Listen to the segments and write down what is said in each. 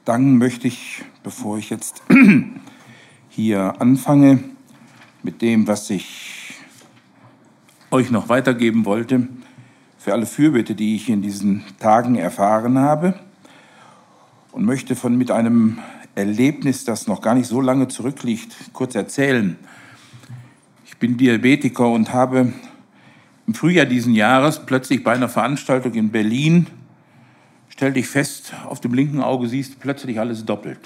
danken möchte ich, bevor ich jetzt hier anfange, mit dem, was ich euch noch weitergeben wollte, für alle Fürbitte, die ich in diesen Tagen erfahren habe, und möchte mit einem Erlebnis, das noch gar nicht so lange zurückliegt, kurz erzählen. Ich bin Diabetiker und habe im Frühjahr diesen Jahres plötzlich bei einer Veranstaltung in Berlin, stellte ich fest, auf dem linken Auge siehst du plötzlich alles doppelt.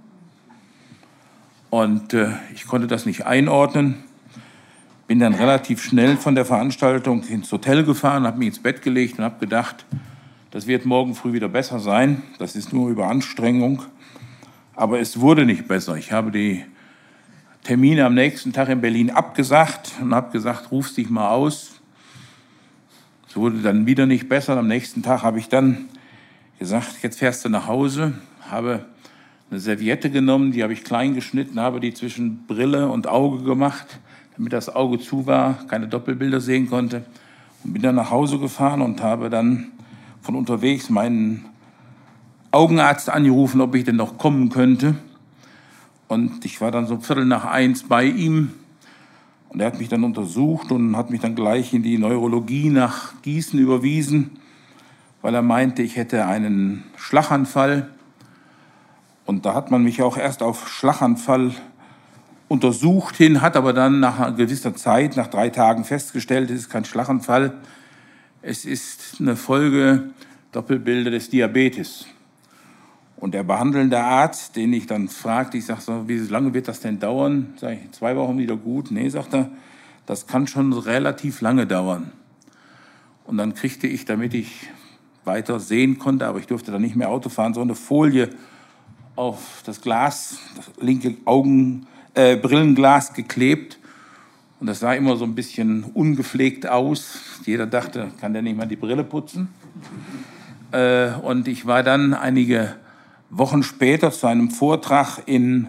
Und ich konnte das nicht einordnen, bin dann relativ schnell von der Veranstaltung ins Hotel gefahren, habe mich ins Bett gelegt und habe gedacht, das wird morgen früh wieder besser sein, das ist nur Überanstrengung. Aber es wurde nicht besser. Ich habe die Termine am nächsten Tag in Berlin abgesagt und habe gesagt, ruf's dich mal aus. Es wurde dann wieder nicht besser. Am nächsten Tag habe ich dann gesagt, jetzt fährst du nach Hause, habe eine Serviette genommen, die habe ich klein geschnitten, habe die zwischen Brille und Auge gemacht, damit das Auge zu war, keine Doppelbilder sehen konnte, und bin dann nach Hause gefahren und habe dann von unterwegs meinen Augenarzt angerufen, ob ich denn noch kommen könnte. Und ich war dann so 1:15 bei ihm und er hat mich dann untersucht und hat mich dann gleich in die Neurologie nach Gießen überwiesen, weil er meinte, ich hätte einen Schlaganfall. Und da hat man mich auch erst auf Schlaganfall untersucht hin, hat aber dann nach einer gewissen Zeit, nach 3 Tagen festgestellt, es ist kein Schlaganfall, es ist eine Folge Doppelbilder des Diabetes. Und der behandelnde Arzt, den ich dann fragte, ich sage so, wie lange wird das denn dauern? Sag ich, 2 Wochen wieder gut? Nee, sagt er, das kann schon relativ lange dauern. Und dann kriegte ich, damit ich weiter sehen konnte, aber ich durfte dann nicht mehr Auto fahren, so eine Folie auf das Glas, das linke Brillenglas geklebt. Und das sah immer so ein bisschen ungepflegt aus. Jeder dachte, kann der nicht mal die Brille putzen? Und ich war dann einige Wochen später zu einem Vortrag in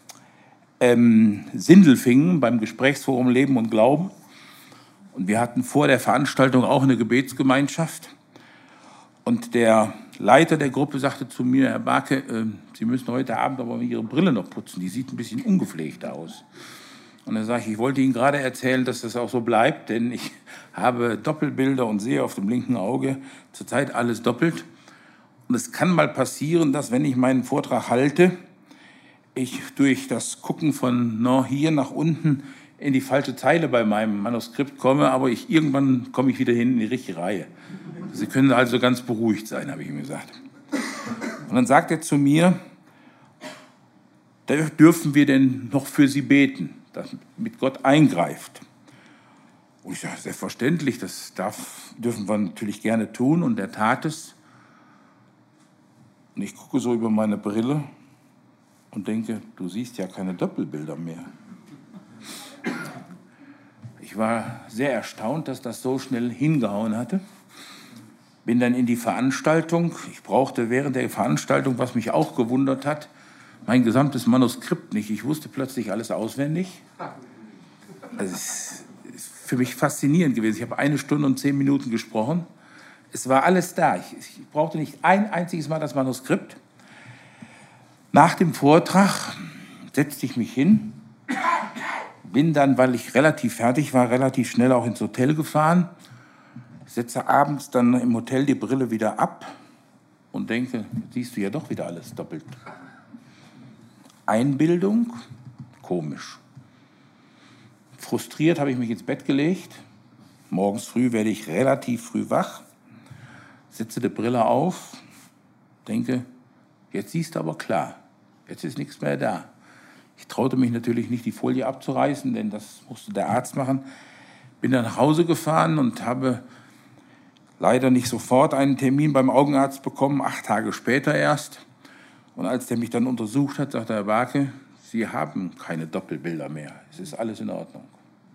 Sindelfingen beim Gesprächsforum Leben und Glauben. Und wir hatten vor der Veranstaltung auch eine Gebetsgemeinschaft. Und der Leiter der Gruppe sagte zu mir, Herr Barke, Sie müssen heute Abend aber Ihre Brille noch putzen, die sieht ein bisschen ungepflegt aus. Und dann sage ich wollte Ihnen gerade erzählen, dass das auch so bleibt, denn ich habe Doppelbilder und sehe auf dem linken Auge zurzeit alles doppelt. Und es kann mal passieren, dass, wenn ich meinen Vortrag halte, ich durch das Gucken von hier nach unten in die falsche Zeile bei meinem Manuskript komme, aber irgendwann komme ich wieder hin in die richtige Reihe. Sie können also ganz beruhigt sein, habe ich ihm gesagt. Und dann sagt er zu mir, dürfen wir denn noch für Sie beten, damit Gott eingreift? Und ich sage, selbstverständlich, das dürfen wir natürlich gerne tun. Und er tat es. Und ich gucke so über meine Brille und denke, du siehst ja keine Doppelbilder mehr. Ich war sehr erstaunt, dass das so schnell hingehauen hatte. Bin dann in die Veranstaltung. Ich brauchte während der Veranstaltung, was mich auch gewundert hat, mein gesamtes Manuskript nicht. Ich wusste plötzlich alles auswendig. Also es ist für mich faszinierend gewesen. Ich habe 1 Stunde und 10 Minuten gesprochen. Es war alles da. Ich brauchte nicht ein einziges Mal das Manuskript. Nach dem Vortrag setzte ich mich hin, bin dann, weil ich relativ fertig war, relativ schnell auch ins Hotel gefahren, setze abends dann im Hotel die Brille wieder ab und denke, siehst du ja doch wieder alles doppelt. Einbildung, komisch. Frustriert habe ich mich ins Bett gelegt. Morgens früh werde ich relativ früh wach, setze die Brille auf, denke, jetzt siehst du aber klar, jetzt ist nichts mehr da. Ich traute mich natürlich nicht, die Folie abzureißen, denn das musste der Arzt machen. Bin dann nach Hause gefahren und habe leider nicht sofort einen Termin beim Augenarzt bekommen, 8 Tage später erst. Und als der mich dann untersucht hat, sagte Herr Barke, Sie haben keine Doppelbilder mehr. Es ist alles in Ordnung.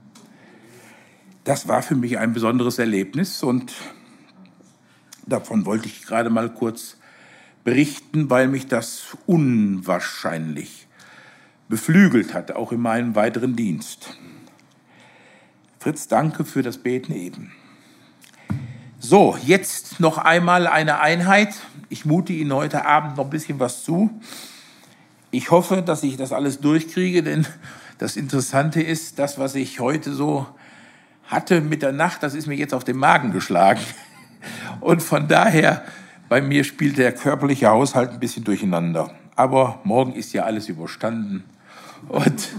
Das war für mich ein besonderes Erlebnis und davon wollte ich gerade mal kurz berichten, weil mich das unwahrscheinlich beflügelt hat, auch in meinem weiteren Dienst. Fritz, danke für das Beten eben. So, jetzt noch einmal eine Einheit. Ich mute Ihnen heute Abend noch ein bisschen was zu. Ich hoffe, dass ich das alles durchkriege, denn das Interessante ist, das, was ich heute so hatte mit der Nacht, das ist mir jetzt auf den Magen geschlagen. Und von daher, bei mir spielt der körperliche Haushalt ein bisschen durcheinander. Aber morgen ist ja alles überstanden und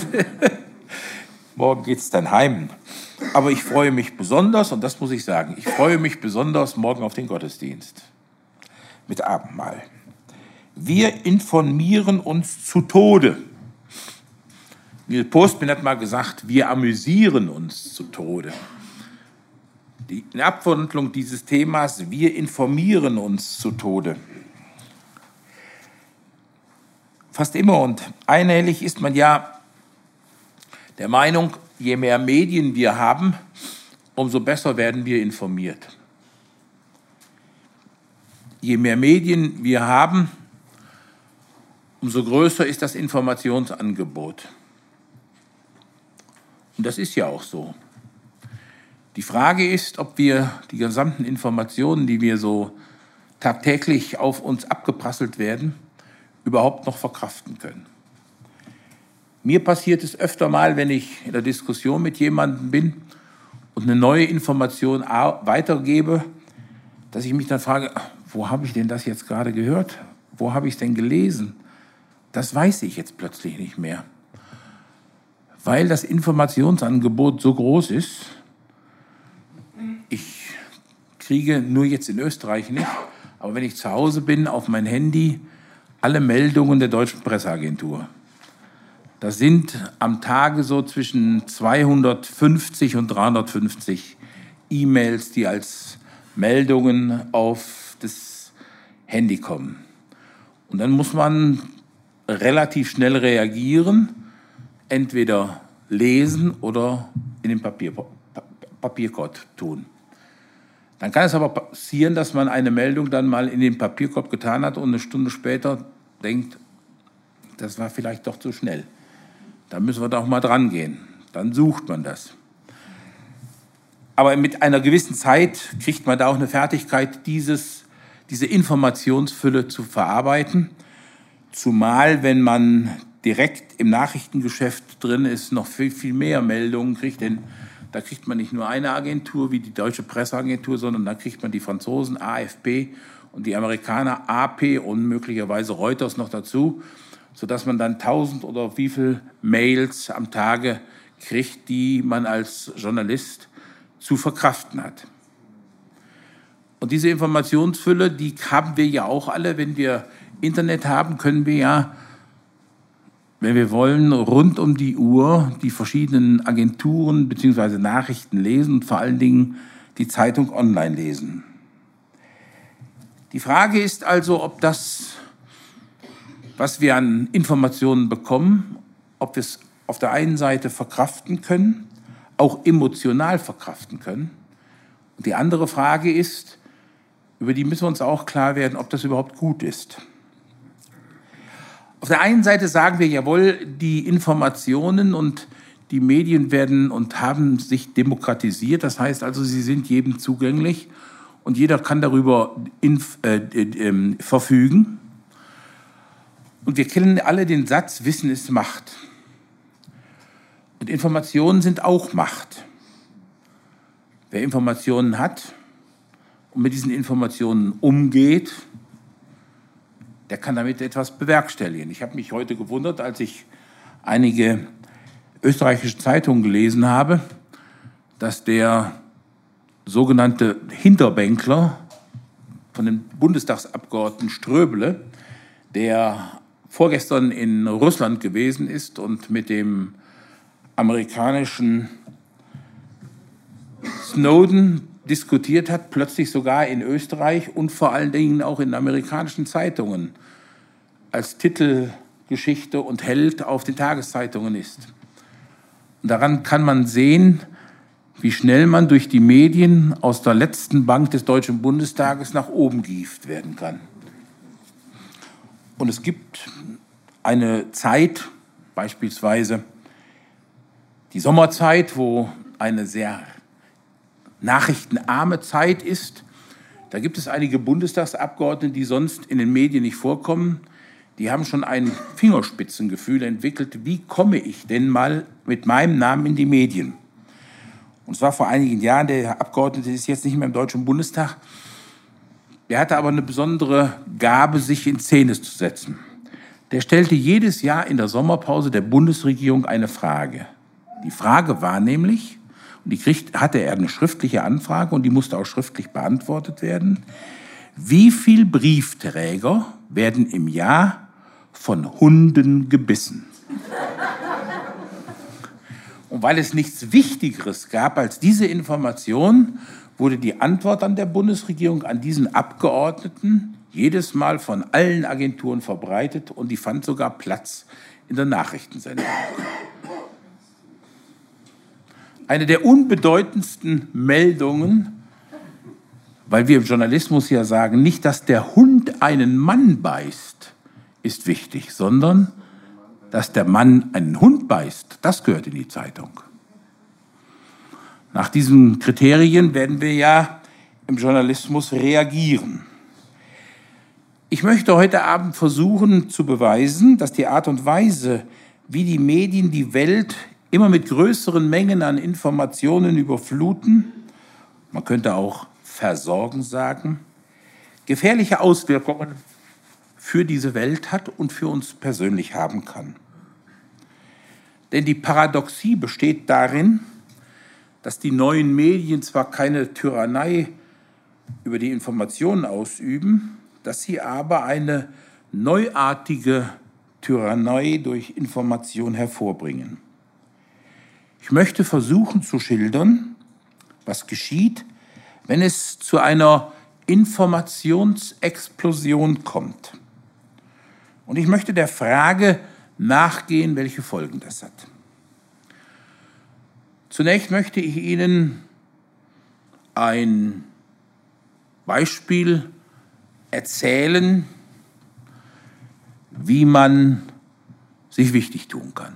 morgen geht es dann heim. Aber ich freue mich besonders, und das muss ich sagen, ich freue mich besonders morgen auf den Gottesdienst mit Abendmahl. Wir informieren uns zu Tode. Neil Postman hat mal gesagt, wir amüsieren uns zu Tode. Die Abwandlung dieses Themas, wir informieren uns zu Tode. Fast immer und einhellig ist man ja der Meinung, je mehr Medien wir haben, umso besser werden wir informiert. Je mehr Medien wir haben, umso größer ist das Informationsangebot. Und das ist ja auch so. Die Frage ist, ob wir die gesamten Informationen, die wir so tagtäglich auf uns abgeprasselt werden, überhaupt noch verkraften können. Mir passiert es öfter mal, wenn ich in der Diskussion mit jemandem bin und eine neue Information weitergebe, dass ich mich dann frage, wo habe ich denn das jetzt gerade gehört? Wo habe ich es denn gelesen? Das weiß ich jetzt plötzlich nicht mehr. Weil das Informationsangebot so groß ist. Ich kriege nur jetzt in Österreich nicht, aber wenn ich zu Hause bin, auf mein Handy alle Meldungen der Deutschen Presseagentur. Das sind am Tage so zwischen 250 und 350 E-Mails, die als Meldungen auf das Handy kommen. Und dann muss man relativ schnell reagieren, entweder lesen oder in den Papierkorb tun. Dann kann es aber passieren, dass man eine Meldung dann mal in den Papierkorb getan hat und eine Stunde später denkt, das war vielleicht doch zu schnell. Da müssen wir doch mal dran gehen. Dann sucht man das. Aber mit einer gewissen Zeit kriegt man da auch eine Fertigkeit, diese Informationsfülle zu verarbeiten. Zumal, wenn man direkt im Nachrichtengeschäft drin ist, noch viel, viel mehr Meldungen kriegt. Denn da kriegt man nicht nur eine Agentur wie die Deutsche Presseagentur, sondern da kriegt man die Franzosen AFP und die Amerikaner AP und möglicherweise Reuters noch dazu, sodass man dann 1000 oder wie viel Mails am Tage kriegt, die man als Journalist zu verkraften hat. Und diese Informationsfülle, die haben wir ja auch alle. Wenn wir Internet haben, können wir ja, wenn wir wollen, rund um die Uhr die verschiedenen Agenturen bzw. Nachrichten lesen und vor allen Dingen die Zeitung online lesen. Die Frage ist also, ob das, was wir an Informationen bekommen, ob wir es auf der einen Seite verkraften können, auch emotional verkraften können. Und die andere Frage ist, über die müssen wir uns auch klar werden, ob das überhaupt gut ist. Auf der einen Seite sagen wir, jawohl, die Informationen und die Medien werden und haben sich demokratisiert. Das heißt also, sie sind jedem zugänglich und jeder kann darüber verfügen. Und wir kennen alle den Satz, Wissen ist Macht. Und Informationen sind auch Macht. Wer Informationen hat und mit diesen Informationen umgeht, der kann damit etwas bewerkstelligen. Ich habe mich heute gewundert, als ich einige österreichische Zeitungen gelesen habe, dass der sogenannte Hinterbänkler von dem Bundestagsabgeordneten Ströbele, der vorgestern in Russland gewesen ist und mit dem amerikanischen Snowden diskutiert hat, plötzlich sogar in Österreich und vor allen Dingen auch in amerikanischen Zeitungen als Titelgeschichte und Held auf den Tageszeitungen ist. Und daran kann man sehen, wie schnell man durch die Medien aus der letzten Bank des Deutschen Bundestages nach oben gehievt werden kann. Und es gibt eine Zeit, beispielsweise die Sommerzeit, wo eine sehr nachrichtenarme Zeit ist. Da gibt es einige Bundestagsabgeordnete, die sonst in den Medien nicht vorkommen. Die haben schon ein Fingerspitzengefühl entwickelt. Wie komme ich denn mal mit meinem Namen in die Medien? Und zwar vor einigen Jahren, der Abgeordnete ist jetzt nicht mehr im Deutschen Bundestag. Der hatte aber eine besondere Gabe, sich in Szene zu setzen. Der stellte jedes Jahr in der Sommerpause der Bundesregierung eine Frage. Die Frage war nämlich, und hatte er eine schriftliche Anfrage und die musste auch schriftlich beantwortet werden: Wie viele Briefträger werden im Jahr von Hunden gebissen? Und weil es nichts Wichtigeres gab als diese Information, wurde die Antwort an der Bundesregierung an diesen Abgeordneten jedes Mal von allen Agenturen verbreitet und die fand sogar Platz in der Nachrichtensendung. Eine der unbedeutendsten Meldungen, weil wir im Journalismus ja sagen, nicht, dass der Hund einen Mann beißt, ist wichtig, sondern dass der Mann einen Hund beißt, das gehört in die Zeitung. Nach diesen Kriterien werden wir ja im Journalismus reagieren. Ich möchte heute Abend versuchen zu beweisen, dass die Art und Weise, wie die Medien die Welt immer mit größeren Mengen an Informationen überfluten, man könnte auch versorgen sagen, gefährliche Auswirkungen für diese Welt hat und für uns persönlich haben kann. Denn die Paradoxie besteht darin, dass die neuen Medien zwar keine Tyrannei über die Informationen ausüben, dass sie aber eine neuartige Tyrannei durch Information hervorbringen. Ich möchte versuchen zu schildern, was geschieht, wenn es zu einer Informationsexplosion kommt. Und ich möchte der Frage nachgehen, welche Folgen das hat. Zunächst möchte ich Ihnen ein Beispiel erzählen, wie man sich wichtig tun kann.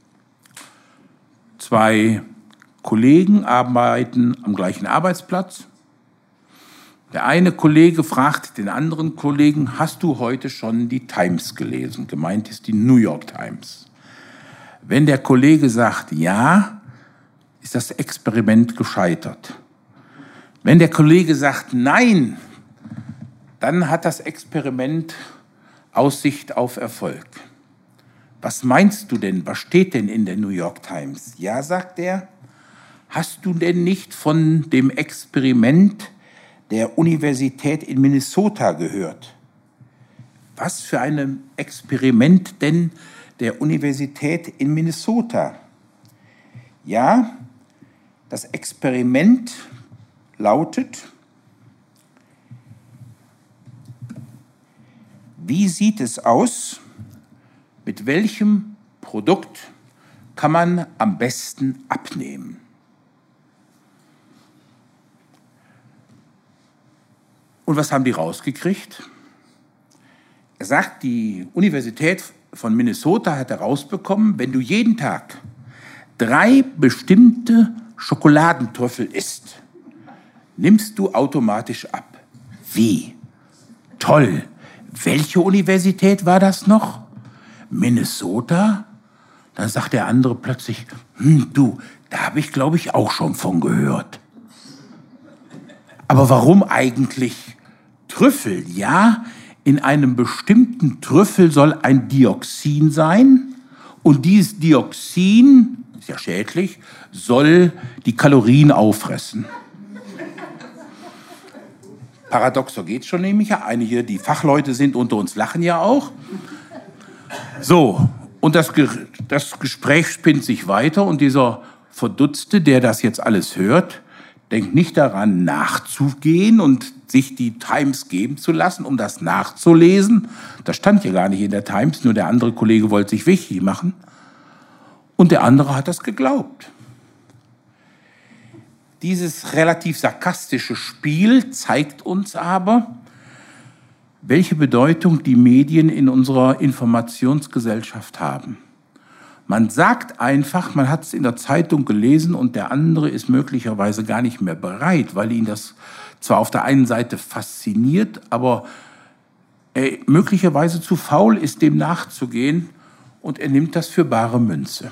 Zwei Kollegen arbeiten am gleichen Arbeitsplatz. Der eine Kollege fragt den anderen Kollegen: Hast du heute schon die Times gelesen? Gemeint ist die New York Times. Wenn der Kollege sagt ja, ist das Experiment gescheitert. Wenn der Kollege sagt nein, dann hat das Experiment Aussicht auf Erfolg. Was meinst du denn? Was steht denn in der New York Times? Ja, sagt er. Hast du denn nicht von dem Experiment der Universität in Minnesota gehört? Was für ein Experiment denn der Universität in Minnesota? Ja, das Experiment lautet: Wie sieht es aus? Mit welchem Produkt kann man am besten abnehmen? Und was haben die rausgekriegt? Er sagt, die Universität von Minnesota hat herausbekommen, wenn du jeden Tag 3 bestimmte Schokoladentrüffel isst, nimmst du automatisch ab. Wie? Toll! Welche Universität war das noch? Minnesota? Dann sagt der andere plötzlich: Du, da habe ich, glaube ich, auch schon von gehört. Aber warum eigentlich Trüffel? Ja, in einem bestimmten Trüffel soll ein Dioxin sein und dieses Dioxin, ist ja schädlich, soll die Kalorien auffressen. Paradoxer geht's schon nämlich. Einige, die Fachleute sind unter uns, lachen ja auch. So, und das Gespräch spinnt sich weiter und dieser Verdutzte, der das jetzt alles hört, denkt nicht daran, nachzugehen und sich die Times geben zu lassen, um das nachzulesen. Das stand ja gar nicht in der Times, nur der andere Kollege wollte sich wichtig machen. Und der andere hat das geglaubt. Dieses relativ sarkastische Spiel zeigt uns aber, welche Bedeutung die Medien in unserer Informationsgesellschaft haben. Man sagt einfach, man hat es in der Zeitung gelesen und der andere ist möglicherweise gar nicht mehr bereit, weil ihn das zwar auf der einen Seite fasziniert, aber er möglicherweise zu faul ist, dem nachzugehen und er nimmt das für bare Münze.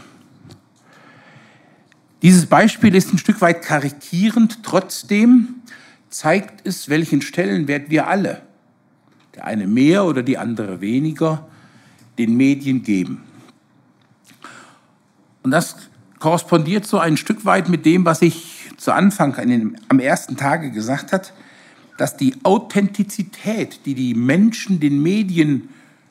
Dieses Beispiel ist ein Stück weit karikierend, trotzdem zeigt es, welchen Stellenwert wir alle, der eine mehr oder die andere weniger, den Medien geben. Und das korrespondiert so ein Stück weit mit dem, was ich zu Anfang am ersten Tage gesagt habe, dass die Authentizität, die die Menschen den Medien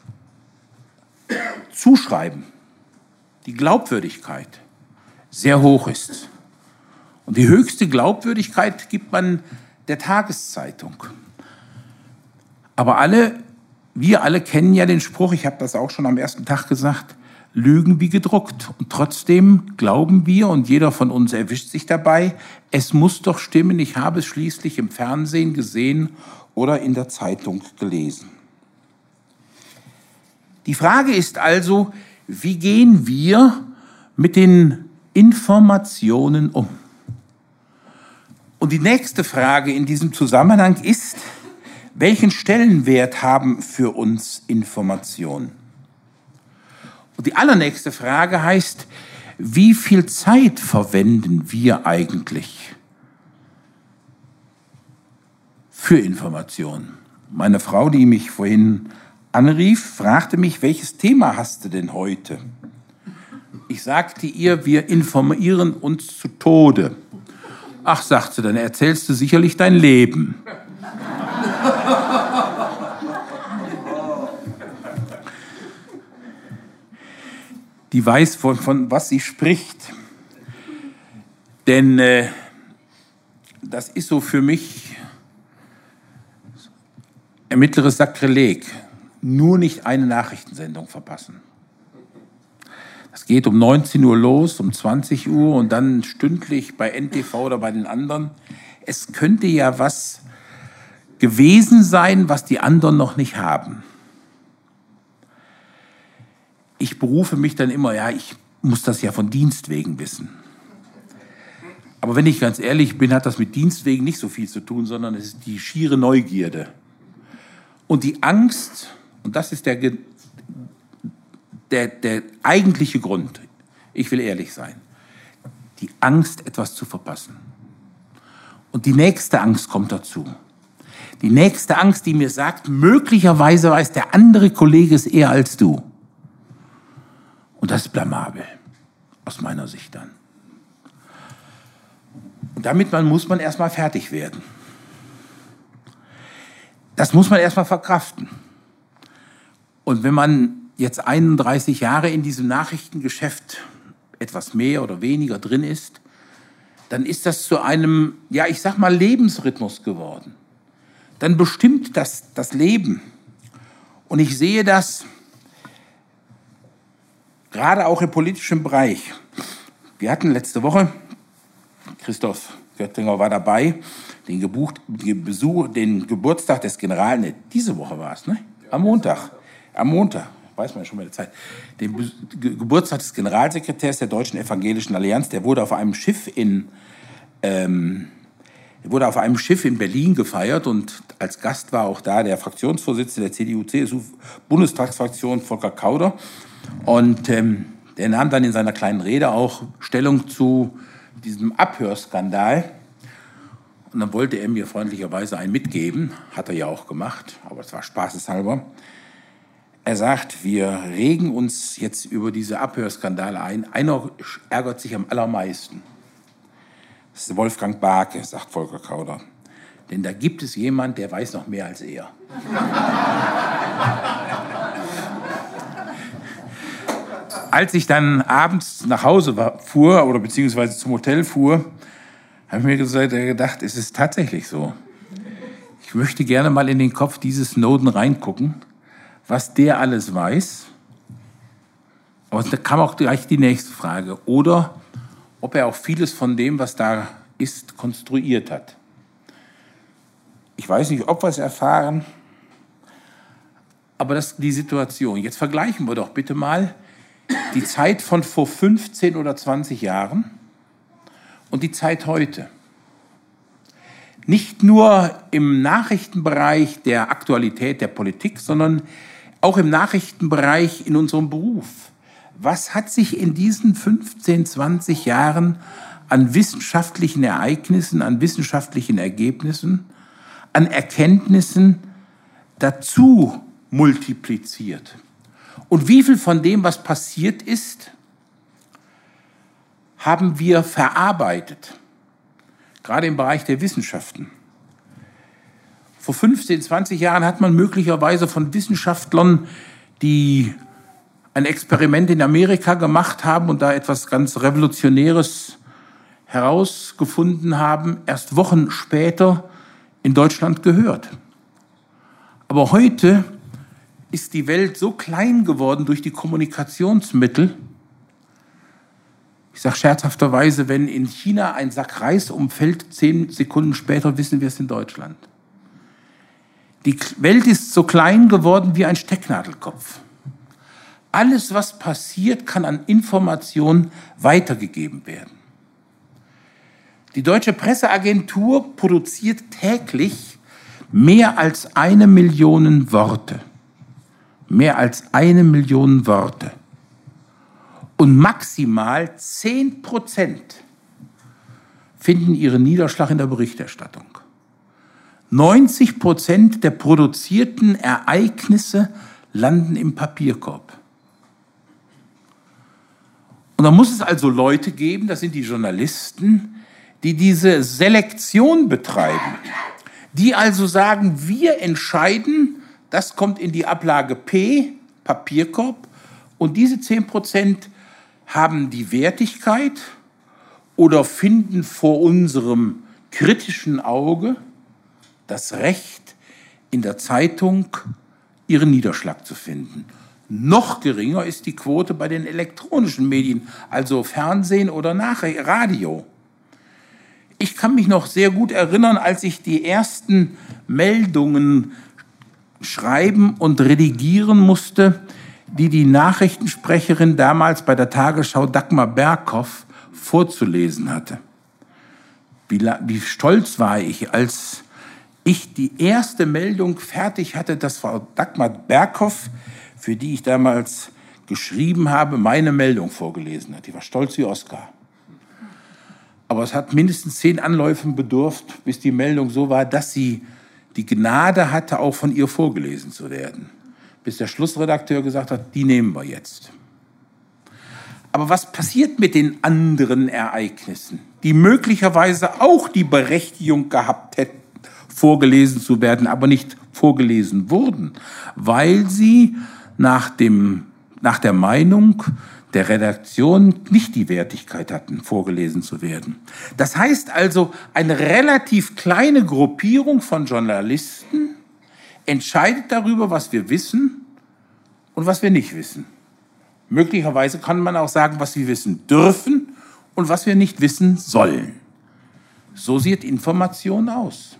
zuschreiben, die Glaubwürdigkeit, sehr hoch ist. Und die höchste Glaubwürdigkeit gibt man der Tageszeitung. Aber wir alle kennen ja den Spruch, ich habe das auch schon am ersten Tag gesagt, Lügen wie gedruckt. Und trotzdem glauben wir, und jeder von uns erwischt sich dabei, es muss doch stimmen, ich habe es schließlich im Fernsehen gesehen oder in der Zeitung gelesen. Die Frage ist also, wie gehen wir mit den Informationen um? Und die nächste Frage in diesem Zusammenhang ist, welchen Stellenwert haben für uns Informationen? Und die allernächste Frage heißt, wie viel Zeit verwenden wir eigentlich für Informationen? Meine Frau, die mich vorhin anrief, fragte mich, welches Thema hast du denn heute? Ich sagte ihr, wir informieren uns zu Tode. Ach, sagt sie, dann erzählst du sicherlich dein Leben. Die weiß, von was sie spricht. Denn das ist so für mich ein mittleres Sakrileg. Nur nicht eine Nachrichtensendung verpassen. Es geht um 19 Uhr los, um 20 Uhr und dann stündlich bei NTV oder bei den anderen. Es könnte ja was gewesen sein, was die anderen noch nicht haben. Ich berufe mich dann immer, ja, ich muss das ja von Dienst wegen wissen. Aber wenn ich ganz ehrlich bin, hat das mit Dienst wegen nicht so viel zu tun, sondern es ist die schiere Neugierde. Und die Angst, und das ist der eigentliche Grund, ich will ehrlich sein, die Angst, etwas zu verpassen. Und die nächste Angst kommt dazu. Die nächste Angst, die mir sagt, möglicherweise weiß der andere Kollege es eher als du. Und das ist blamabel, aus meiner Sicht dann. Und damit muss man erstmal fertig werden. Das muss man erstmal verkraften. Und wenn man jetzt 31 Jahre in diesem Nachrichtengeschäft etwas mehr oder weniger drin ist, dann ist das zu einem, ja, ich sag mal, Lebensrhythmus geworden. Dann bestimmt das Leben. Und ich sehe das gerade auch im politischen Bereich. Wir hatten letzte Woche, Christoph Göttinger war dabei, den Geburtstag des diese Woche war es, ne? Am Montag, weiß man ja schon mal die Zeit, den Geburtstag des Generalsekretärs der Deutschen Evangelischen Allianz, der wurde auf einem Schiff in Berlin gefeiert und als Gast war auch da der Fraktionsvorsitzende der CDU-CSU-Bundestagsfraktion, Volker Kauder. Und der nahm dann in seiner kleinen Rede auch Stellung zu diesem Abhörskandal. Und dann wollte er mir freundlicherweise einen mitgeben, hat er ja auch gemacht, aber es war spaßeshalber. Er sagt, wir regen uns jetzt über diese Abhörskandale ein. Einer ärgert sich am allermeisten. Das ist Wolfgang Barke, sagt Volker Kauder. Denn da gibt es jemand, der weiß noch mehr als er. Als ich dann abends nach Hause fuhr, oder beziehungsweise zum Hotel fuhr, habe ich mir gedacht, es ist tatsächlich so. Ich möchte gerne mal in den Kopf dieses Snowden reingucken, was der alles weiß. Aber da kam auch gleich die nächste Frage. Oder ob er auch vieles von dem, was da ist, konstruiert hat. Ich weiß nicht, ob wir es erfahren, aber das ist die Situation. Jetzt vergleichen wir doch bitte mal die Zeit von vor 15 oder 20 Jahren und die Zeit heute. Nicht nur im Nachrichtenbereich der Aktualität der Politik, sondern auch im Nachrichtenbereich in unserem Beruf. Was hat sich in diesen 15, 20 Jahren an wissenschaftlichen Ereignissen, an wissenschaftlichen Ergebnissen, an Erkenntnissen dazu multipliziert? Und wie viel von dem, was passiert ist, haben wir verarbeitet? Gerade im Bereich der Wissenschaften. Vor 15, 20 Jahren hat man möglicherweise von Wissenschaftlern, die ein Experiment in Amerika gemacht haben und da etwas ganz Revolutionäres herausgefunden haben, erst Wochen später in Deutschland gehört. Aber heute ist die Welt so klein geworden durch die Kommunikationsmittel. Ich sage scherzhafterweise, wenn in China ein Sack Reis umfällt, 10 Sekunden später wissen wir es in Deutschland. Die Welt ist so klein geworden wie ein Stecknadelkopf. Alles, was passiert, kann an Informationen weitergegeben werden. Die Deutsche Presseagentur produziert täglich mehr als 1 Million Worte. Mehr als 1 Million Worte. Und maximal 10% finden ihren Niederschlag in der Berichterstattung. 90% der produzierten Ereignisse landen im Papierkorb. Und da muss es also Leute geben, das sind die Journalisten, die diese Selektion betreiben, die also sagen, wir entscheiden, das kommt in die Ablage P, Papierkorb, und diese 10% haben die Wertigkeit oder finden vor unserem kritischen Auge das Recht, in der Zeitung ihren Niederschlag zu finden. Noch geringer ist die Quote bei den elektronischen Medien, also Fernsehen oder Radio. Ich kann mich noch sehr gut erinnern, als ich die ersten Meldungen schreiben und redigieren musste, die Nachrichtensprecherin damals bei der Tagesschau Dagmar Berghoff vorzulesen hatte. Wie stolz war ich, als ich die erste Meldung fertig hatte, dass Frau Dagmar Berghoff, für die ich damals geschrieben habe, meine Meldung vorgelesen hat. Die war stolz wie Oskar. Aber es hat mindestens 10 Anläufen bedurft, bis die Meldung so war, dass sie die Gnade hatte, auch von ihr vorgelesen zu werden. Bis der Schlussredakteur gesagt hat, die nehmen wir jetzt. Aber was passiert mit den anderen Ereignissen, die möglicherweise auch die Berechtigung gehabt hätten, vorgelesen zu werden, aber nicht vorgelesen wurden, weil sie nach der Meinung der Redaktion nicht die Wertigkeit hatten, vorgelesen zu werden. Das heißt also, eine relativ kleine Gruppierung von Journalisten entscheidet darüber, was wir wissen und was wir nicht wissen. Möglicherweise kann man auch sagen, was wir wissen dürfen und was wir nicht wissen sollen. So sieht Information aus.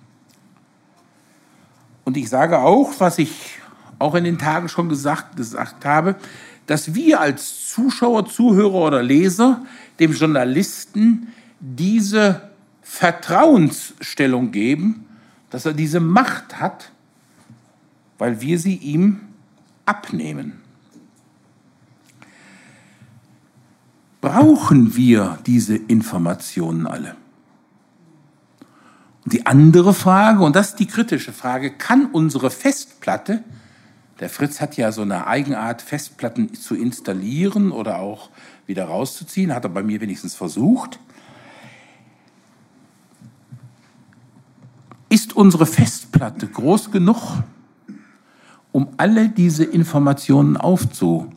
Und ich sage auch, was ich auch in den Tagen schon gesagt habe, dass wir als Zuschauer, Zuhörer oder Leser dem Journalisten diese Vertrauensstellung geben, dass er diese Macht hat, weil wir sie ihm abnehmen. Brauchen wir diese Informationen alle? Und die andere Frage, und das ist die kritische Frage, kann unsere Festplatte, der Fritz hat ja so eine Eigenart, Festplatten zu installieren oder auch wieder rauszuziehen, hat er bei mir wenigstens versucht. Ist unsere Festplatte groß genug, um alle diese Informationen aufzunehmen?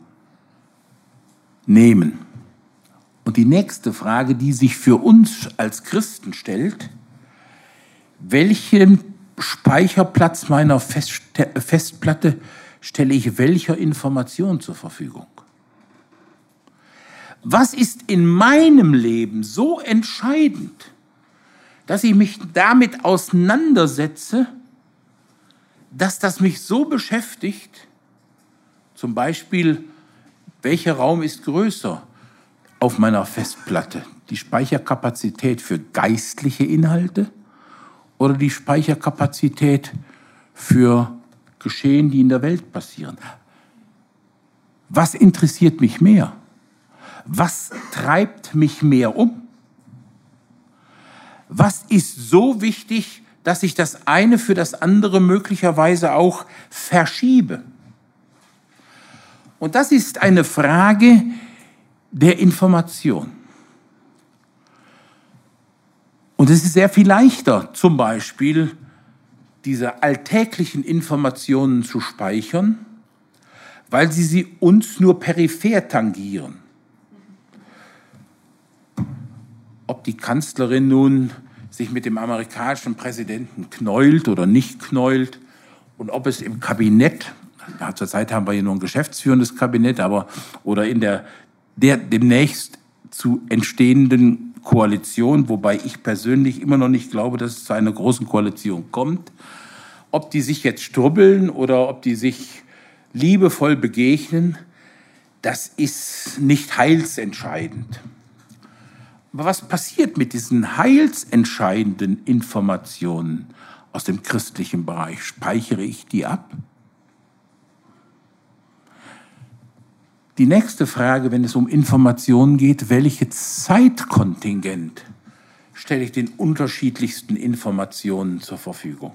Und die nächste Frage, die sich für uns als Christen stellt: Welchen Speicherplatz meiner Festplatte stelle ich welcher Information zur Verfügung? Was ist in meinem Leben so entscheidend, dass ich mich damit auseinandersetze, dass das mich so beschäftigt, zum Beispiel welcher Raum ist größer auf meiner Festplatte? Die Speicherkapazität für geistliche Inhalte oder die Speicherkapazität für Geschehen, die in der Welt passieren? Was interessiert mich mehr? Was treibt mich mehr um? Was ist so wichtig, dass ich das eine für das andere möglicherweise auch verschiebe? Und das ist eine Frage der Information. Und es ist sehr viel leichter, zum Beispiel diese alltäglichen Informationen zu speichern, weil sie uns nur peripher tangieren. Ob die Kanzlerin nun sich mit dem amerikanischen Präsidenten knäult oder nicht knäult und ob es im Kabinett, zurzeit haben wir hier nur ein geschäftsführendes Kabinett, oder in der demnächst zu entstehenden Koalition, wobei ich persönlich immer noch nicht glaube, dass es zu einer großen Koalition kommt, ob die sich jetzt strubbeln oder ob die sich liebevoll begegnen, das ist nicht heilsentscheidend. Aber was passiert mit diesen heilsentscheidenden Informationen aus dem christlichen Bereich? Speichere ich die ab? Die nächste Frage, wenn es um Informationen geht, welche Zeitkontingent stelle ich den unterschiedlichsten Informationen zur Verfügung?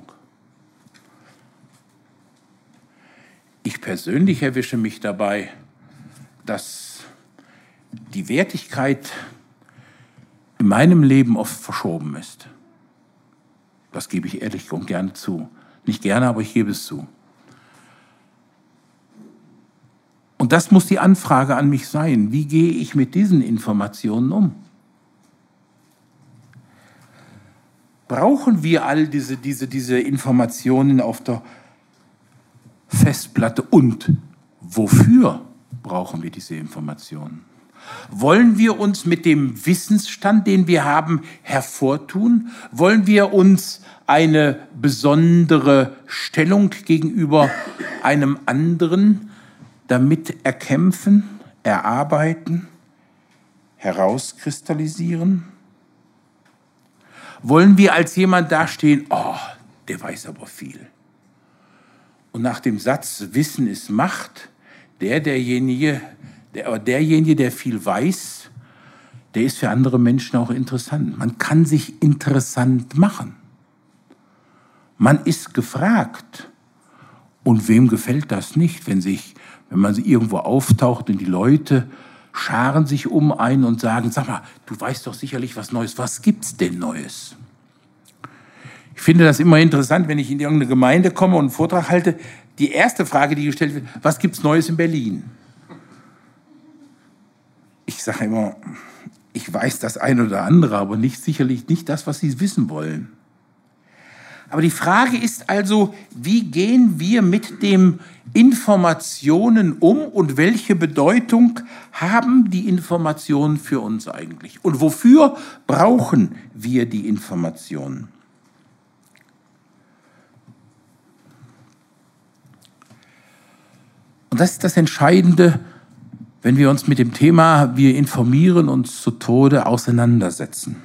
Ich persönlich erwische mich dabei, dass die Wertigkeit in meinem Leben oft verschoben ist. Das gebe ich ehrlich und gerne zu. Nicht gerne, aber ich gebe es zu. Und das muss die Anfrage an mich sein. Wie gehe ich mit diesen Informationen um? Brauchen wir all diese Informationen auf der Festplatte? Und wofür brauchen wir diese Informationen? Wollen wir uns mit dem Wissensstand, den wir haben, hervortun? Wollen wir uns eine besondere Stellung gegenüber einem anderen damit erkämpfen, erarbeiten, herauskristallisieren? Wollen wir als jemand dastehen, oh, der weiß aber viel. Und nach dem Satz, Wissen ist Macht, derjenige, der viel weiß, der ist für andere Menschen auch interessant. Man kann sich interessant machen. Man ist gefragt. Und wem gefällt das nicht, wenn man irgendwo auftaucht und die Leute scharen sich um einen und sagen, sag mal, du weißt doch sicherlich was Neues. Was gibt's denn Neues? Ich finde das immer interessant, wenn ich in irgendeine Gemeinde komme und einen Vortrag halte. Die erste Frage, die gestellt wird, was gibt's Neues in Berlin? Ich sage immer, ich weiß das eine oder andere, aber sicherlich nicht das, was Sie wissen wollen. Aber die Frage ist also, wie gehen wir mit den Informationen um und welche Bedeutung haben die Informationen für uns eigentlich? Und wofür brauchen wir die Informationen? Und das ist das Entscheidende, wenn wir uns mit dem Thema, wir informieren uns zu Tode, auseinandersetzen.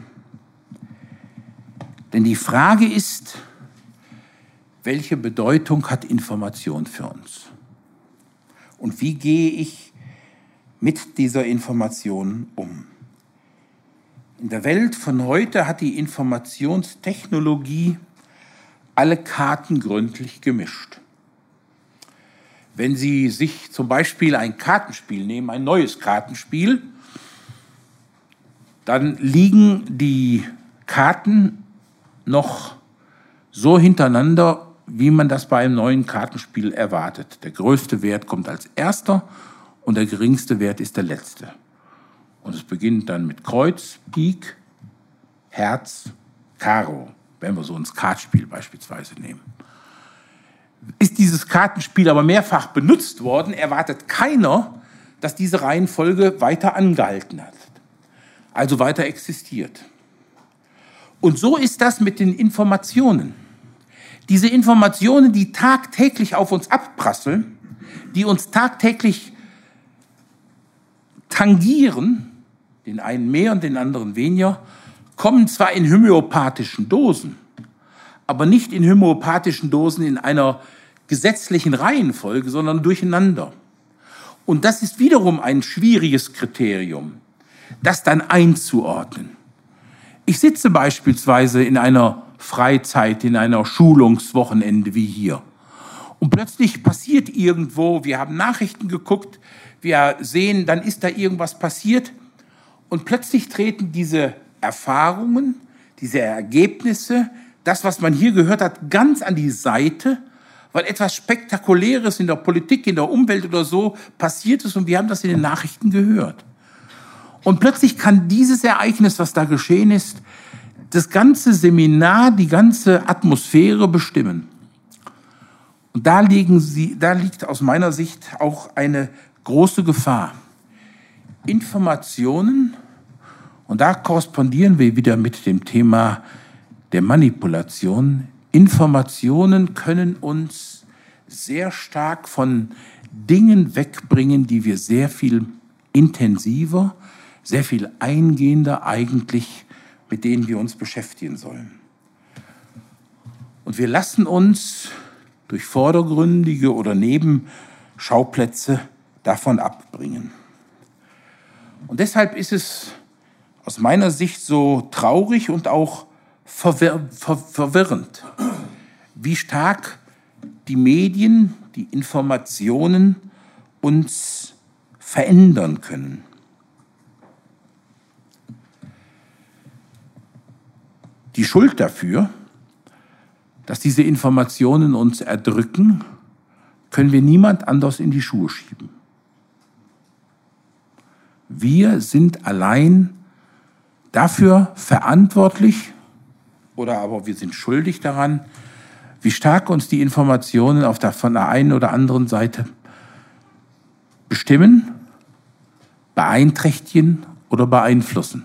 Denn die Frage ist, welche Bedeutung hat Information für uns? Und wie gehe ich mit dieser Information um? In der Welt von heute hat die Informationstechnologie alle Karten gründlich gemischt. Wenn Sie sich zum Beispiel ein Kartenspiel nehmen, ein neues Kartenspiel, dann liegen die Karten noch so hintereinander, wie man das bei einem neuen Kartenspiel erwartet. Der größte Wert kommt als erster und der geringste Wert ist der letzte. Und es beginnt dann mit Kreuz, Pik, Herz, Karo, wenn wir so ein Skatspiel beispielsweise nehmen. Ist dieses Kartenspiel aber mehrfach benutzt worden, erwartet keiner, dass diese Reihenfolge weiter angehalten hat, also weiter existiert. Und so ist das mit den Informationen. Diese Informationen, die tagtäglich auf uns abprasseln, die uns tagtäglich tangieren, den einen mehr und den anderen weniger, kommen zwar in homöopathischen Dosen, aber nicht in homöopathischen Dosen in einer gesetzlichen Reihenfolge, sondern durcheinander. Und das ist wiederum ein schwieriges Kriterium, das dann einzuordnen. Ich sitze beispielsweise in einer Freizeit, in einer Schulungswochenende wie hier. Und plötzlich passiert irgendwo, wir haben Nachrichten geguckt, wir sehen, dann ist da irgendwas passiert. Und plötzlich treten diese Erfahrungen, diese Ergebnisse, das, was man hier gehört hat, ganz an die Seite, weil etwas Spektakuläres in der Politik, in der Umwelt oder so passiert ist und wir haben das in den Nachrichten gehört. Und plötzlich kann dieses Ereignis, was da geschehen ist, das ganze Seminar, die ganze Atmosphäre bestimmen. Und da liegt aus meiner Sicht auch eine große Gefahr. Informationen, und da korrespondieren wir wieder mit dem Thema der Manipulation. Informationen können uns sehr stark von Dingen wegbringen, die wir sehr viel intensiver, sehr viel eingehender eigentlich, mit denen wir uns beschäftigen sollen. Und wir lassen uns durch vordergründige oder Nebenschauplätze davon abbringen. Und deshalb ist es aus meiner Sicht so traurig und auch verwirrend, wie stark die Medien, die Informationen uns verändern können. Die Schuld dafür, dass diese Informationen uns erdrücken, können wir niemand anders in die Schuhe schieben. Wir sind allein dafür verantwortlich, oder aber wir sind schuldig daran, wie stark uns die Informationen von der einen oder anderen Seite bestimmen, beeinträchtigen oder beeinflussen.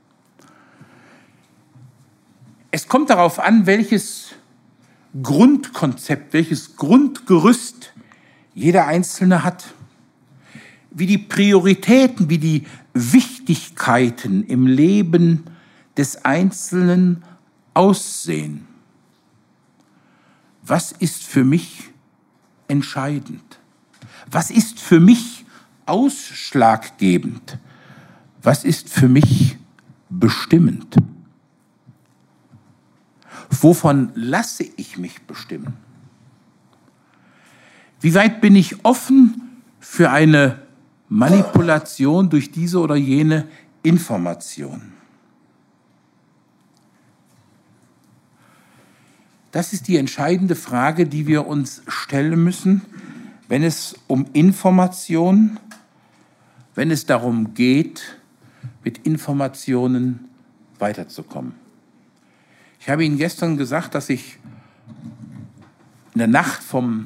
Es kommt darauf an, welches Grundkonzept, welches Grundgerüst jeder Einzelne hat, wie die Prioritäten, wie die Wichtigkeiten im Leben des Einzelnen aussehen. Was ist für mich entscheidend? Was ist für mich ausschlaggebend? Was ist für mich bestimmend? Wovon lasse ich mich bestimmen? Wie weit bin ich offen für eine Manipulation durch diese oder jene Information? Das ist die entscheidende Frage, die wir uns stellen müssen, wenn es um Information, wenn es darum geht, mit Informationen weiterzukommen. Ich habe Ihnen gestern gesagt, dass ich in der Nacht vom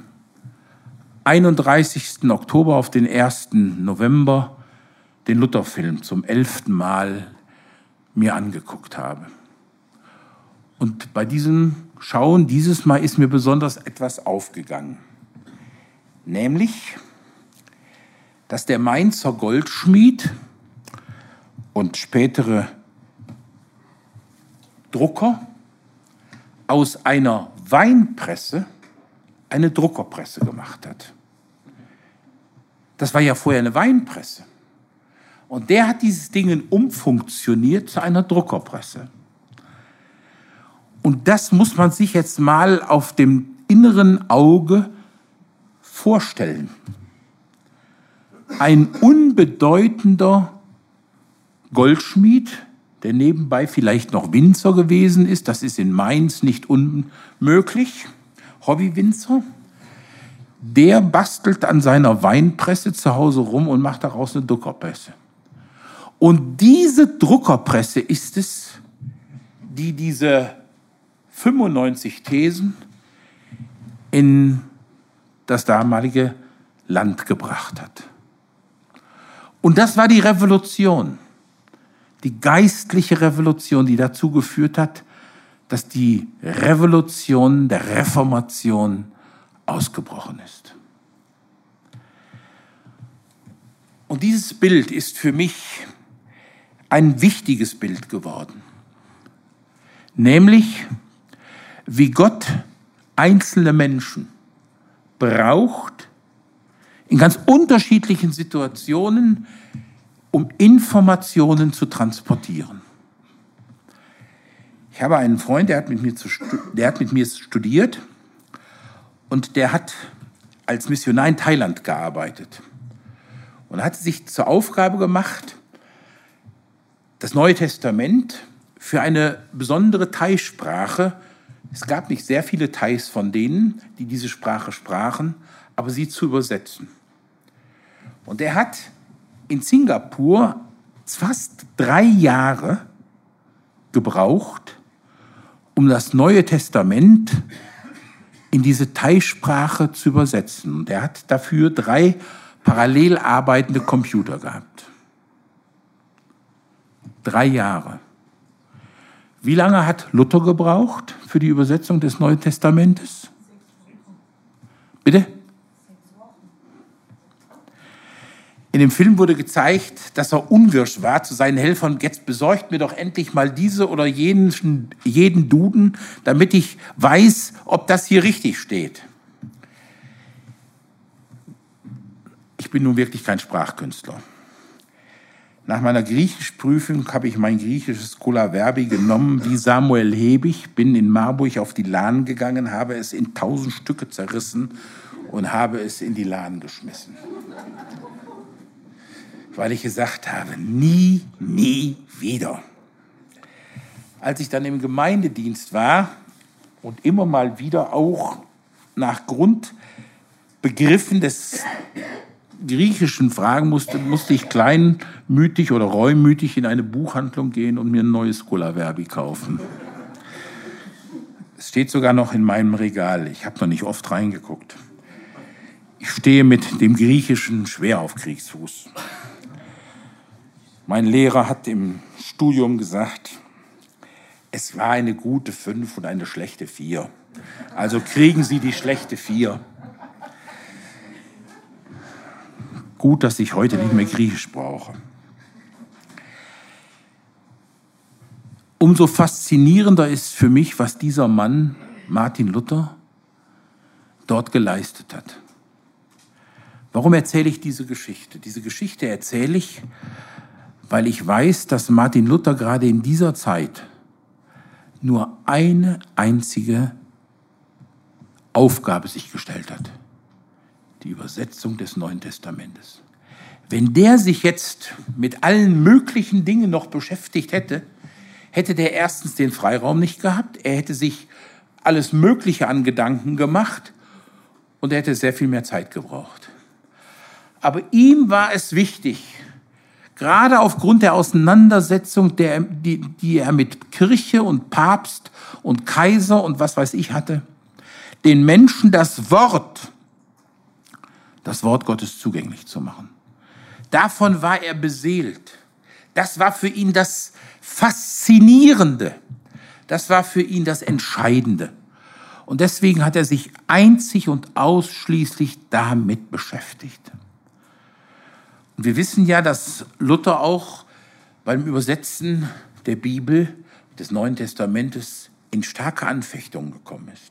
31. Oktober auf den 1. November den Luther-Film zum 11. Mal mir angeguckt habe. Und bei diesem Schauen, dieses Mal ist mir besonders etwas aufgegangen. Nämlich, dass der Mainzer Goldschmied und spätere Drucker aus einer Weinpresse eine Druckerpresse gemacht hat. Das war ja vorher eine Weinpresse. Und der hat dieses Ding umfunktioniert zu einer Druckerpresse. Und das muss man sich jetzt mal auf dem inneren Auge vorstellen. Ein unbedeutender Goldschmied, der nebenbei vielleicht noch Winzer gewesen ist, das ist in Mainz nicht unmöglich, Hobbywinzer, der bastelt an seiner Weinpresse zu Hause rum und macht daraus eine Druckerpresse. Und diese Druckerpresse ist es, die diese 95 Thesen in das damalige Land gebracht hat. Und das war die Revolution, die geistliche Revolution, die dazu geführt hat, dass die Revolution der Reformation ausgebrochen ist. Und dieses Bild ist für mich ein wichtiges Bild geworden. Nämlich, wie Gott einzelne Menschen braucht, in ganz unterschiedlichen Situationen, um Informationen zu transportieren. Ich habe einen Freund, der hat mit mir studiert und der hat als Missionar in Thailand gearbeitet. Und er hat sich zur Aufgabe gemacht, das Neue Testament für eine besondere Thai-Sprache, es gab nicht sehr viele Thais von denen, die diese Sprache sprachen, aber sie zu übersetzen. Und er hat in Singapur fast 3 Jahre gebraucht, um das Neue Testament in diese Thai-Sprache zu übersetzen. Und er hat dafür 3 parallel arbeitende Computer gehabt. 3 Jahre. Wie lange hat Luther gebraucht für die Übersetzung des Neuen Testamentes? Bitte? In dem Film wurde gezeigt, dass er unwirsch war zu seinen Helfern. Jetzt besorgt mir doch endlich mal diese oder jeden Duden, damit ich weiß, ob das hier richtig steht. Ich bin nun wirklich kein Sprachkünstler. Nach meiner Griechischprüfung habe ich mein griechisches Schola Verbi genommen, wie Samuel Hebig, bin in Marburg auf die Lahn gegangen, habe es in 1000 Stücke zerrissen und habe es in die Lahn geschmissen. Weil ich gesagt habe, nie wieder. Als ich dann im Gemeindedienst war und immer mal wieder auch nach Grundbegriffen des Griechischen fragen musste ich kleinmütig oder reumütig in eine Buchhandlung gehen und mir ein neues Schola Verbi kaufen. Es steht sogar noch in meinem Regal. Ich habe noch nicht oft reingeguckt. Ich stehe mit dem Griechischen schwer auf Kriegsfuß. Mein Lehrer hat im Studium gesagt, es war eine gute 5 und eine schlechte 4. Also kriegen Sie die schlechte 4. Gut, dass ich heute nicht mehr Griechisch brauche. Umso faszinierender ist für mich, was dieser Mann, Martin Luther, dort geleistet hat. Warum erzähle ich diese Geschichte? Diese Geschichte erzähle ich, weil ich weiß, dass Martin Luther gerade in dieser Zeit nur eine einzige Aufgabe sich gestellt hat. Die Übersetzung des Neuen Testamentes. Wenn der sich jetzt mit allen möglichen Dingen noch beschäftigt hätte, hätte der erstens den Freiraum nicht gehabt, er hätte sich alles Mögliche an Gedanken gemacht und er hätte sehr viel mehr Zeit gebraucht. Aber ihm war es wichtig, gerade aufgrund der Auseinandersetzung, die er mit Kirche und Papst und Kaiser und was weiß ich hatte, den Menschen das Wort Gottes zugänglich zu machen. Davon war er beseelt. Das war für ihn das Faszinierende. Das war für ihn das Entscheidende. Und deswegen hat er sich einzig und ausschließlich damit beschäftigt. Und wir wissen ja, dass Luther auch beim Übersetzen der Bibel, des Neuen Testamentes, in starke Anfechtungen gekommen ist.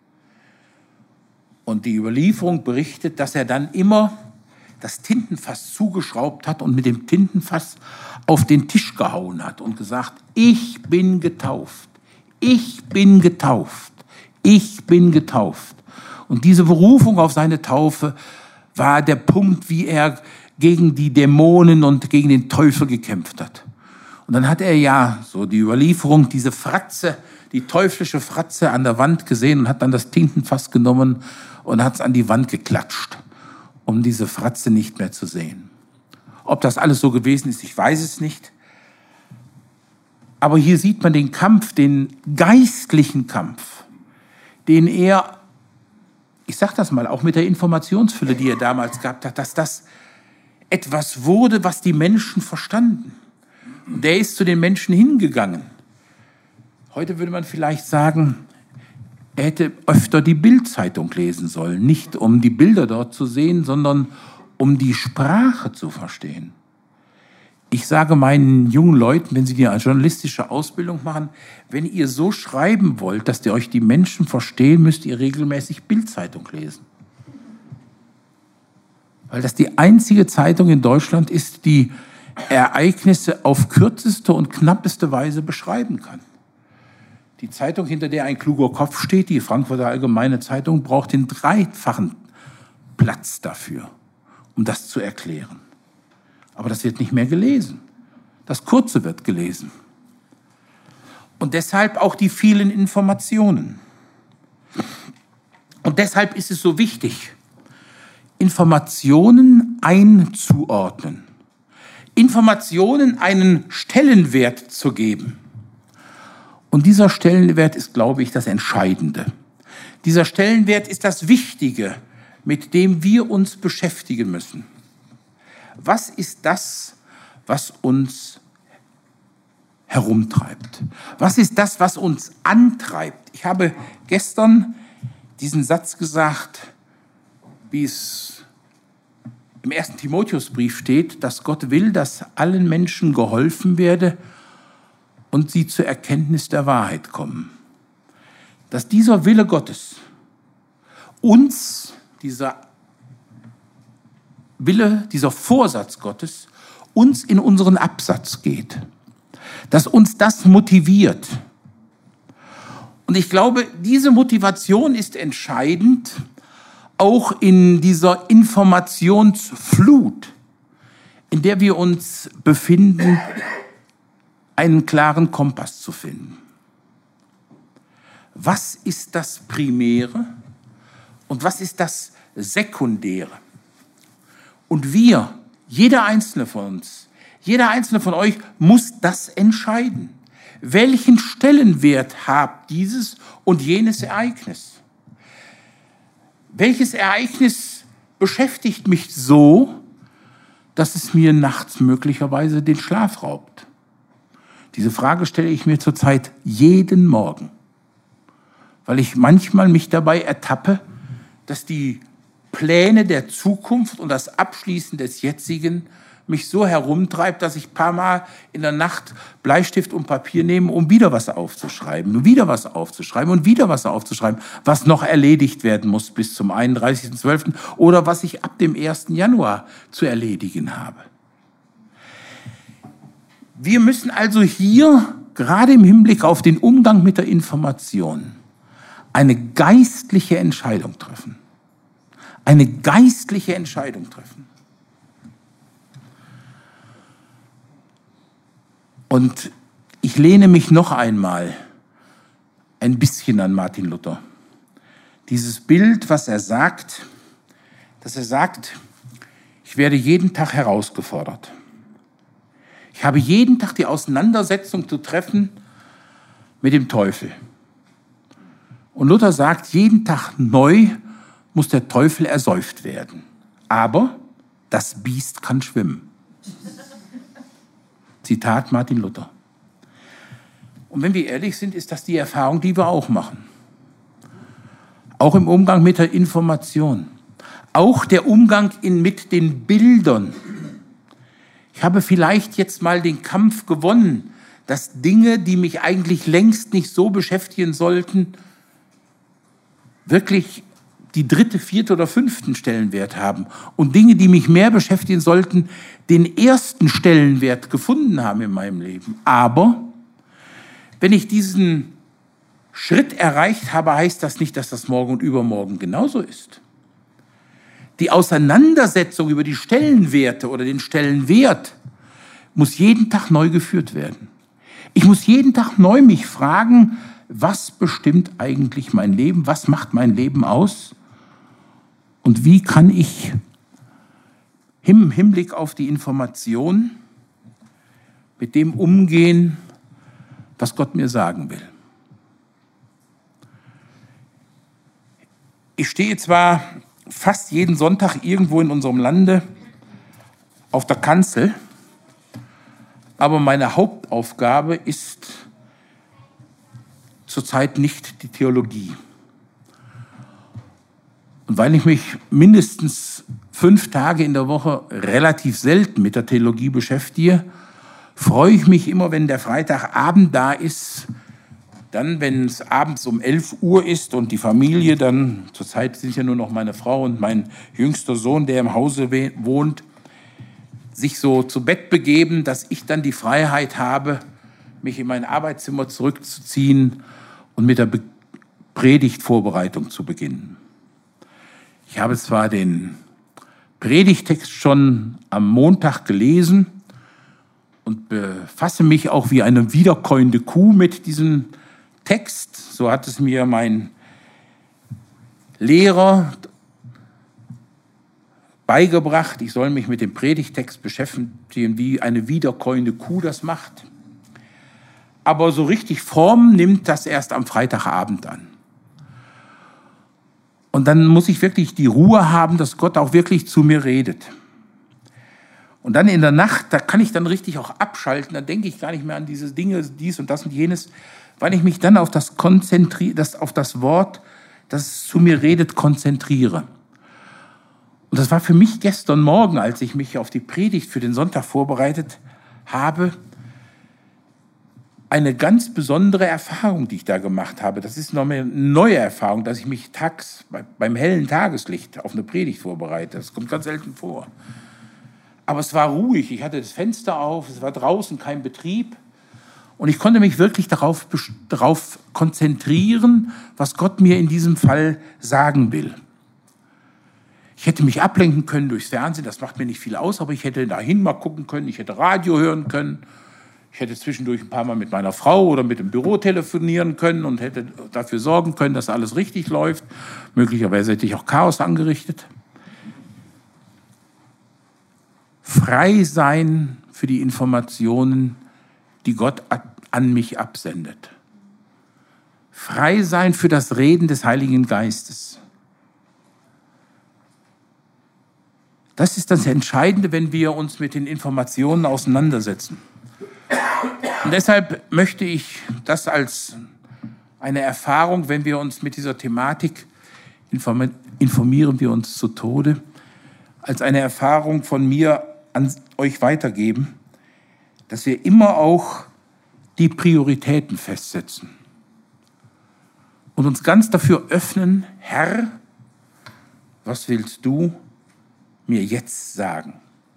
Und die Überlieferung berichtet, dass er dann immer das Tintenfass zugeschraubt hat und mit dem Tintenfass auf den Tisch gehauen hat und gesagt, ich bin getauft, ich bin getauft, ich bin getauft. Und diese Berufung auf seine Taufe war der Punkt, wie er gegen die Dämonen und gegen den Teufel gekämpft hat. Und dann hat er ja, so die Überlieferung, diese Fratze, die teuflische Fratze an der Wand gesehen und hat dann das Tintenfass genommen und hat es an die Wand geklatscht, um diese Fratze nicht mehr zu sehen. Ob das alles so gewesen ist, ich weiß es nicht. Aber hier sieht man den Kampf, den geistlichen Kampf, den er, ich sage das mal, auch mit der Informationsfülle, die er damals gehabt hat, dass das etwas wurde, was die Menschen verstanden. Und der ist zu den Menschen hingegangen. Heute würde man vielleicht sagen, er hätte öfter die Bild-Zeitung lesen sollen. Nicht um die Bilder dort zu sehen, sondern um die Sprache zu verstehen. Ich sage meinen jungen Leuten, wenn sie die journalistische Ausbildung machen, wenn ihr so schreiben wollt, dass ihr euch die Menschen verstehen, müsst ihr regelmäßig Bild-Zeitung lesen. Weil das die einzige Zeitung in Deutschland ist, die Ereignisse auf kürzeste und knappeste Weise beschreiben kann. Die Zeitung, hinter der ein kluger Kopf steht, die Frankfurter Allgemeine Zeitung, braucht den 3-fachen Platz dafür, um das zu erklären. Aber das wird nicht mehr gelesen. Das Kurze wird gelesen. Und deshalb auch die vielen Informationen. Und deshalb ist es so wichtig, Informationen einzuordnen, Informationen einen Stellenwert zu geben. Und dieser Stellenwert ist, glaube ich, das Entscheidende. Dieser Stellenwert ist das Wichtige, mit dem wir uns beschäftigen müssen. Was ist das, was uns herumtreibt? Was ist das, was uns antreibt? Ich habe gestern diesen Satz gesagt, wie es im 1. Timotheusbrief steht, dass Gott will, dass allen Menschen geholfen werde und sie zur Erkenntnis der Wahrheit kommen. Dass dieser Wille Gottes uns, dieser Wille, dieser Vorsatz Gottes, uns in unseren Absatz geht. Dass uns das motiviert. Und ich glaube, diese Motivation ist entscheidend, auch in dieser Informationsflut, in der wir uns befinden, einen klaren Kompass zu finden. Was ist das Primäre und was ist das Sekundäre? Und wir, jeder Einzelne von uns, jeder Einzelne von euch muss das entscheiden. Welchen Stellenwert hat dieses und jenes Ereignis? Welches Ereignis beschäftigt mich so, dass es mir nachts möglicherweise den Schlaf raubt? Diese Frage stelle ich mir zurzeit jeden Morgen, weil ich manchmal mich dabei ertappe, dass die Pläne der Zukunft und das Abschließen des Jetzigen mich so herumtreibt, dass ich ein paar Mal in der Nacht Bleistift und Papier nehme, um wieder was aufzuschreiben, und wieder was aufzuschreiben und wieder was aufzuschreiben, was noch erledigt werden muss bis zum 31.12. oder was ich ab dem 1. Januar zu erledigen habe. Wir müssen also hier, gerade im Hinblick auf den Umgang mit der Information, eine geistliche Entscheidung treffen. Eine geistliche Entscheidung treffen. Und ich lehne mich noch einmal ein bisschen an Martin Luther. Dieses Bild, was er sagt, dass er sagt, ich werde jeden Tag herausgefordert. Ich habe jeden Tag die Auseinandersetzung zu treffen mit dem Teufel. Und Luther sagt, jeden Tag neu muss der Teufel ersäuft werden. Aber das Biest kann schwimmen. Zitat Martin Luther. Und wenn wir ehrlich sind, ist das die Erfahrung, die wir auch machen. Auch im Umgang mit der Information. Auch der Umgang mit den Bildern. Ich habe vielleicht jetzt mal den Kampf gewonnen, dass Dinge, die mich eigentlich längst nicht so beschäftigen sollten, wirklich die 3., 4. oder 5. Stellenwert haben. Und Dinge, die mich mehr beschäftigen sollten, den 1. Stellenwert gefunden haben in meinem Leben. Aber wenn ich diesen Schritt erreicht habe, heißt das nicht, dass das morgen und übermorgen genauso ist. Die Auseinandersetzung über die Stellenwerte oder den Stellenwert muss jeden Tag neu geführt werden. Ich muss jeden Tag neu mich fragen, was bestimmt eigentlich mein Leben? Was macht mein Leben aus? Und wie kann ich im Hinblick auf die Information mit dem umgehen, was Gott mir sagen will? Ich stehe zwar fast jeden Sonntag irgendwo in unserem Lande auf der Kanzel, aber meine Hauptaufgabe ist zurzeit nicht die Theologie. Und weil ich mich mindestens 5 Tage in der Woche relativ selten mit der Theologie beschäftige, freue ich mich immer, wenn der Freitagabend da ist. Dann, wenn es abends um 11 Uhr ist und die Familie dann, zurzeit sind ja nur noch meine Frau und mein jüngster Sohn, der im Hause wohnt, sich so zu Bett begeben, dass ich dann die Freiheit habe, mich in mein Arbeitszimmer zurückzuziehen und mit der Predigtvorbereitung zu beginnen. Ich habe zwar den Predigttext schon am Montag gelesen und befasse mich auch wie eine wiederkäuende Kuh mit diesem Text. So hat es mir mein Lehrer beigebracht. Ich soll mich mit dem Predigttext beschäftigen, wie eine wiederkäuende Kuh das macht. Aber so richtig Form nimmt das erst am Freitagabend an. Und dann muss ich wirklich die Ruhe haben, dass Gott auch wirklich zu mir redet. Und dann in der Nacht, da kann ich dann richtig auch abschalten, da denke ich gar nicht mehr an diese Dinge, dies und das und jenes, weil ich mich dann auf das auf das Wort, das zu mir redet, konzentriere. Und das war für mich gestern Morgen, als ich mich auf die Predigt für den Sonntag vorbereitet habe, eine ganz besondere Erfahrung, die ich da gemacht habe. Das ist noch eine neue Erfahrung, dass ich mich tags beim hellen Tageslicht auf eine Predigt vorbereite. Das kommt ganz selten vor. Aber es war ruhig, ich hatte das Fenster auf, es war draußen kein Betrieb. Und ich konnte mich wirklich darauf konzentrieren, was Gott mir in diesem Fall sagen will. Ich hätte mich ablenken können durchs Fernsehen, das macht mir nicht viel aus, aber ich hätte dahin mal gucken können, ich hätte Radio hören können. Ich hätte zwischendurch ein paar Mal mit meiner Frau oder mit dem Büro telefonieren können und hätte dafür sorgen können, dass alles richtig läuft. Möglicherweise hätte ich auch Chaos angerichtet. Frei sein für die Informationen, die Gott an mich absendet. Frei sein für das Reden des Heiligen Geistes. Das ist das Entscheidende, wenn wir uns mit den Informationen auseinandersetzen. Und deshalb möchte ich das als eine Erfahrung, wenn wir uns mit dieser Thematik informieren wir uns zu Tode, als eine Erfahrung von mir an euch weitergeben, dass wir immer auch die Prioritäten festsetzen und uns ganz dafür öffnen, Herr, was willst du mir jetzt sagen?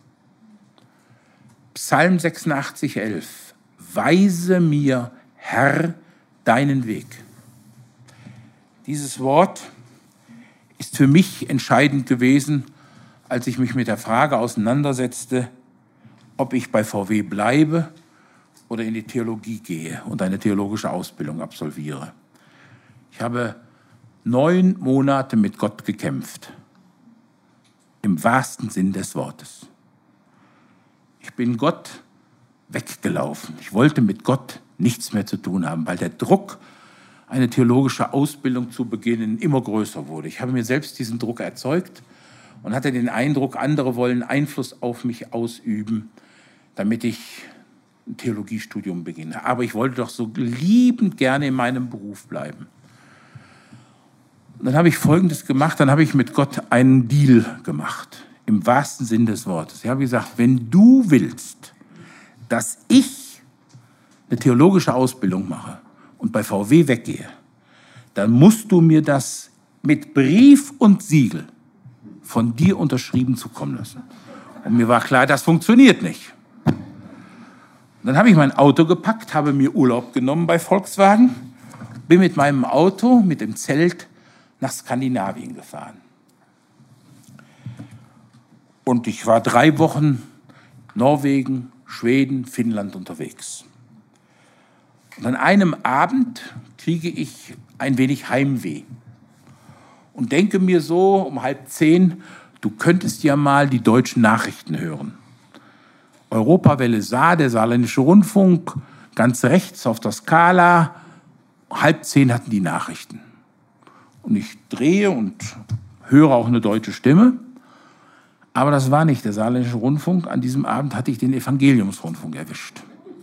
Psalm 86, 11. Weise mir, Herr, deinen Weg. Dieses Wort ist für mich entscheidend gewesen, als ich mich mit der Frage auseinandersetzte, ob ich bei VW bleibe oder in die Theologie gehe und eine theologische Ausbildung absolviere. Ich habe 9 Monate mit Gott gekämpft, im wahrsten Sinn des Wortes. Ich bin Gott weggelaufen. Ich wollte mit Gott nichts mehr zu tun haben, weil der Druck, eine theologische Ausbildung zu beginnen, immer größer wurde. Ich habe mir selbst diesen Druck erzeugt und hatte den Eindruck, andere wollen Einfluss auf mich ausüben, damit ich ein Theologiestudium beginne. Aber ich wollte doch so liebend gerne in meinem Beruf bleiben. Und dann habe ich Folgendes gemacht, dann habe ich mit Gott einen Deal gemacht, im wahrsten Sinn des Wortes. Ich habe gesagt, wenn du willst, dass ich eine theologische Ausbildung mache und bei VW weggehe, dann musst du mir das mit Brief und Siegel von dir unterschrieben zukommen lassen. Und mir war klar, das funktioniert nicht. Und dann habe ich mein Auto gepackt, habe mir Urlaub genommen bei Volkswagen, bin mit meinem Auto, mit dem Zelt nach Skandinavien gefahren. Und ich war 3 Wochen Norwegen, Schweden, Finnland unterwegs. Und an einem Abend kriege ich ein wenig Heimweh und denke mir so um 9:30, du könntest ja mal die deutschen Nachrichten hören. Europawelle Saar, der Saarländische Rundfunk, ganz rechts auf der Skala, 9:30 hatten die Nachrichten. Und ich drehe und höre auch eine deutsche Stimme. Aber das war nicht der Saarländische Rundfunk. An diesem Abend hatte ich den Evangeliumsrundfunk erwischt.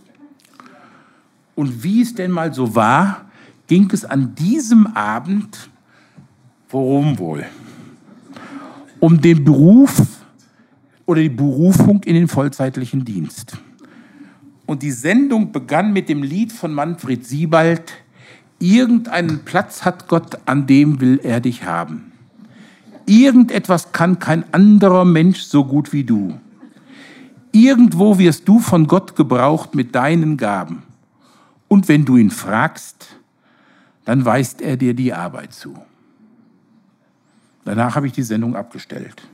Und wie es denn mal so war, ging es an diesem Abend, worum wohl? um den Beruf oder die Berufung in den vollzeitlichen Dienst. Und die Sendung begann mit dem Lied von Manfred Siebald: Irgendeinen Platz hat Gott, an dem will er dich haben. Irgendetwas kann kein anderer Mensch so gut wie du. Irgendwo wirst du von Gott gebraucht mit deinen Gaben. Und wenn du ihn fragst, dann weist er dir die Arbeit zu. Danach habe ich die Sendung abgestellt.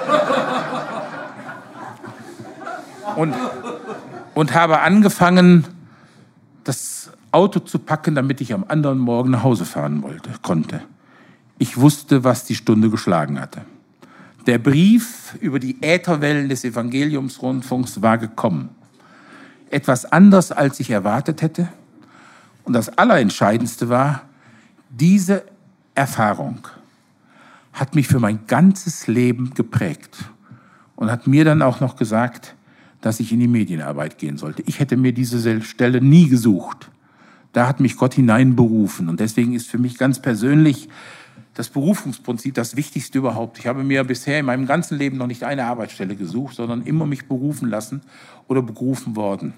Und habe angefangen, das Auto zu packen, damit ich am anderen Morgen nach Hause fahren konnte. Ich wusste, was die Stunde geschlagen hatte. Der Brief über die Ätherwellen des Evangeliumsrundfunks war gekommen. Etwas anders, als ich erwartet hätte. Und das Allerentscheidendste war, diese Erfahrung hat mich für mein ganzes Leben geprägt und hat mir dann auch noch gesagt, dass ich in die Medienarbeit gehen sollte. Ich hätte mir diese Stelle nie gesucht. Da hat mich Gott hineinberufen. Und deswegen ist für mich ganz persönlich das Berufungsprinzip das Wichtigste überhaupt. Ich habe mir bisher in meinem ganzen Leben noch nicht eine Arbeitsstelle gesucht, sondern immer mich berufen lassen oder berufen worden.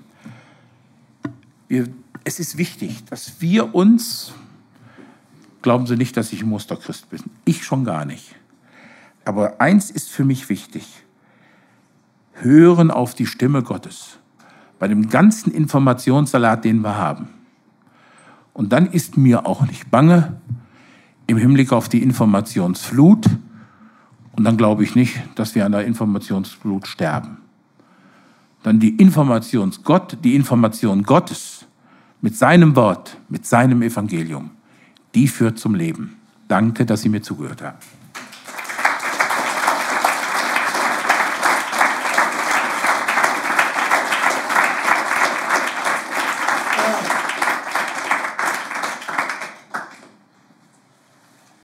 Es ist wichtig, dass wir uns, glauben Sie nicht, dass ich ein Musterchrist bin, ich schon gar nicht. Aber eins ist für mich wichtig: Hören auf die Stimme Gottes bei dem ganzen Informationssalat, den wir haben. Und dann ist mir auch nicht bange im Hinblick auf die Informationsflut. Und dann glaube ich nicht, dass wir an der Informationsflut sterben. Dann die Information Gottes mit seinem Wort, mit seinem Evangelium, die führt zum Leben. Danke, dass Sie mir zugehört haben.